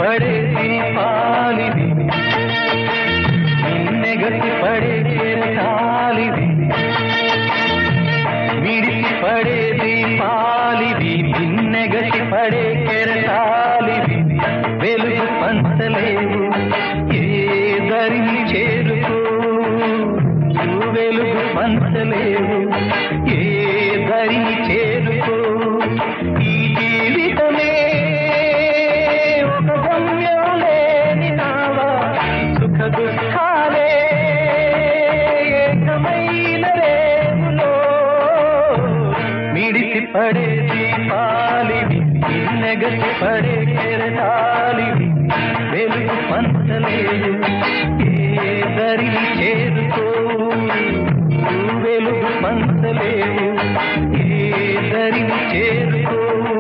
పడే దీపాలివి నిన్నెగసి పడే కెరటాలివి విడిసి పడే దీపాలివి నిన్నెగసి పడే కెరటాలివి వెలుగు పంచలేవు ఏ దరిని చేరుకో వెలుగు పంచలేవు ఏ దరిని చేరుకో ఈ జీవితమే ఒక గమ్యం లేని నావా సుఖ దుఃఖాలే ఏకమైన రేవులో మిడిసి పడే దీపాలివి నిన్నెగసి పడే కెరటాలివి వెలుగు పంచలేవు ఏ దరిని చేరుకో వెలుగు పంచలేవు ఏ దరిని చేరుకో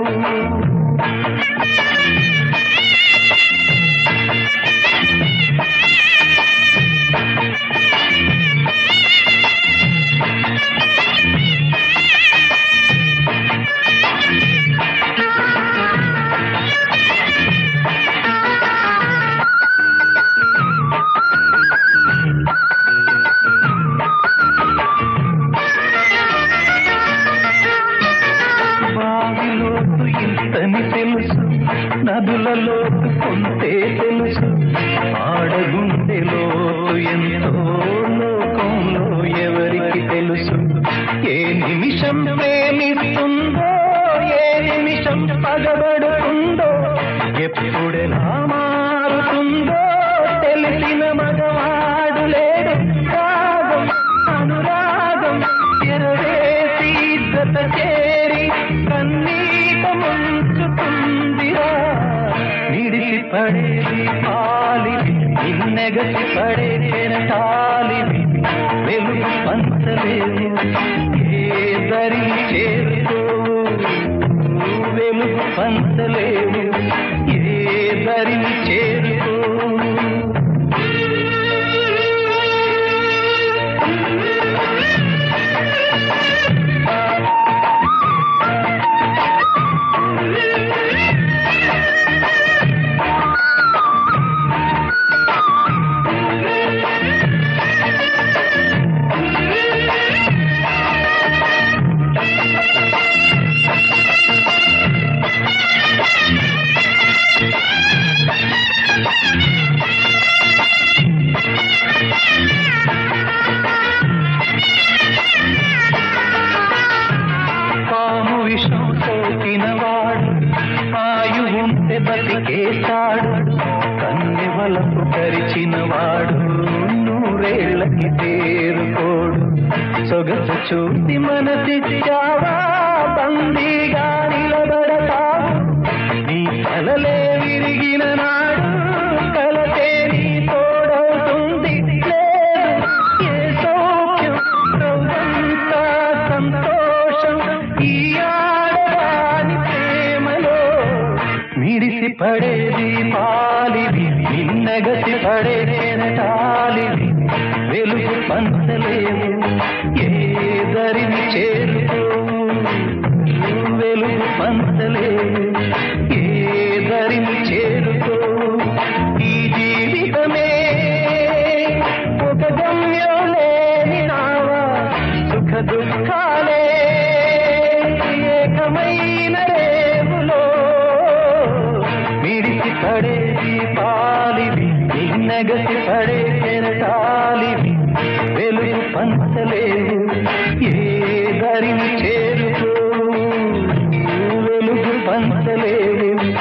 ఇంతని తెలుసు నదులలో కొంతే తెలుసు ఆడగుండెలో ఎంతో లోకంలో ఎవరికి తెలుసు ఏ నిమిషం ప్రేమిస్తుందో ఏ నిమిషం పగబడుతుందో ఎప్పుడెలా మారుతుందో తెలిసిన మగవాడు లేడు రాగం అనురాగం ఎరవేసి గత చేరి కన్నీట ముంచుతుందిరా నిడిసి పడే దీపాలివి నిన్నెగసి పడే కెరటాలివి వెలుగు పంచలేవు ఏ దరిని చేరుకో వెలుగు పంచలేవు ఏ దరిని చేరుకో సోకినవాడు ఆయువుంటే బతికేశాడు కన్నెవలకు కరిచినవాడు నూరేళ్లకి తేరుకోడు సొగసు చూసి మనసిచ్చావా బందీగా నిలబడతావు నీ కలలే విరిగిన నాడు కలతే నీ తోడవుతుంది లేదు ఏ సౌఖ్యం ప్రవ్వంతా సంతోషం ఈ మిడిసి పడే దీపాలివి నిన్నెగసి పడే కెరటాలివి వెలుగు పంచలేవు ఏ దరిని చేరుకో వెలుగు పంచలేవు ఏ దరిని చేరుకో ఈ జీవితమే ఒక గమ్యం లేని నావా సుఖ దుఃఖాలే ఏకమైన రేవులో మిడిసి పడే దీపాలివి నిన్నెగసి పడే కెరటాలివి వెలుగు పంచలేవు ఏ దరిని చేరుకో వెలుగు పంచలేవు